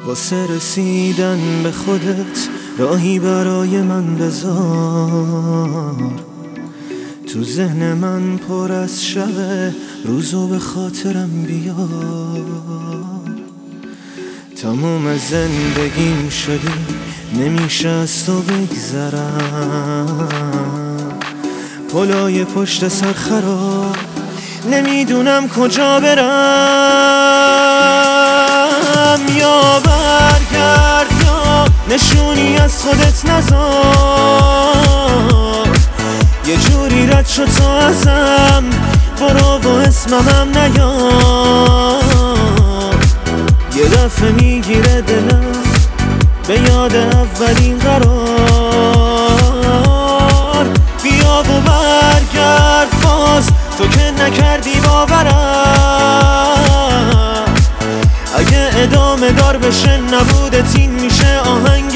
واسه رسیدن به خودت راهی برای من بذار. تو ذهن من پر از شبه، روزو به خاطرم بیار. تموم زندگیم شدی، نمیشه از تو بگذرم. پلای پشت سر خراب، نمیدونم کجا برم. یا برگرد یا نشونی از خودت نذار. یه جوری رد شد تو ازم، برو و اسممم نیار. یه دفعه میگیره دلم به یاد اولین قرار. بیا و برگرد باز، تو که نکردی باورم. اگه ادامه دار بشه نبودت این میشه آهنگ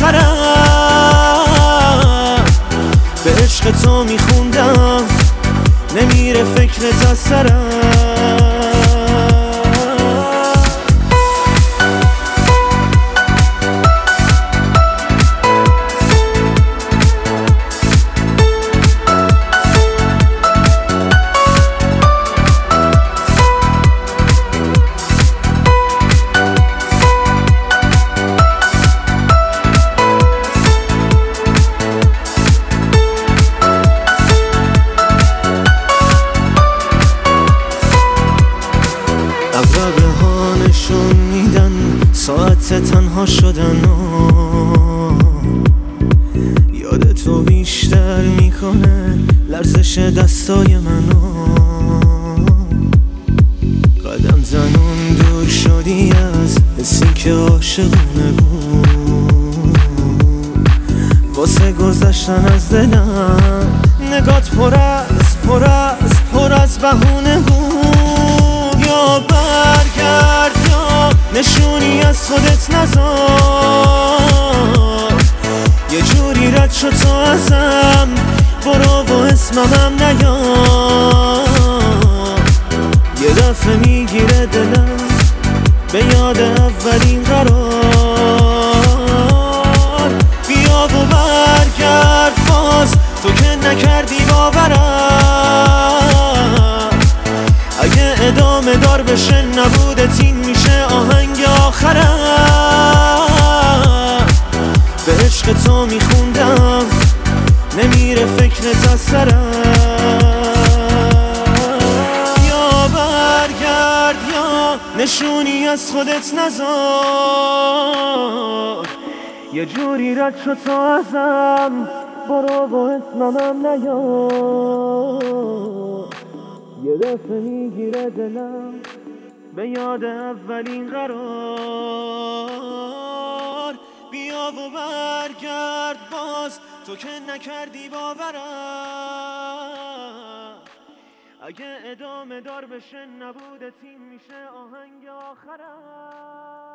آخرم. به عشق تو میخوندم، نمیره فکرت از سرم. عقربه ها نشون میدن ساعت تنها شدن یاد تو بیشتر میکنه لرزش دستای منو. قدم زنون دور شدی از حسی که عاشقونه بود. واسه گذشتن از دلم نگات پر از بهونه بود. یا برگرد یا نشونی از خودت نذار. یه جوری رد شد تو ازم، برو و اسممم نیار. یه دفعه میگیره دلم به یاد اولین قرار. بیا و برگرد باز، تو که نکردی باورم. اگه ادامه دار بشه نبودت این میشه آهنگ آخرم. به عشق تو میخوندم، نمیره فکرت از سرم. یا برگرد یا نشونی از خودت نذار. یه جوری رد شد تو ازم، برو و اسممم نیار. یه دفعه میگیره دلم به یاد اولین قرار. بیا و برگرد باز، تو که نکردی باورم. اگه ادامه دار بشه نبودت این میشه آهنگ آخرم.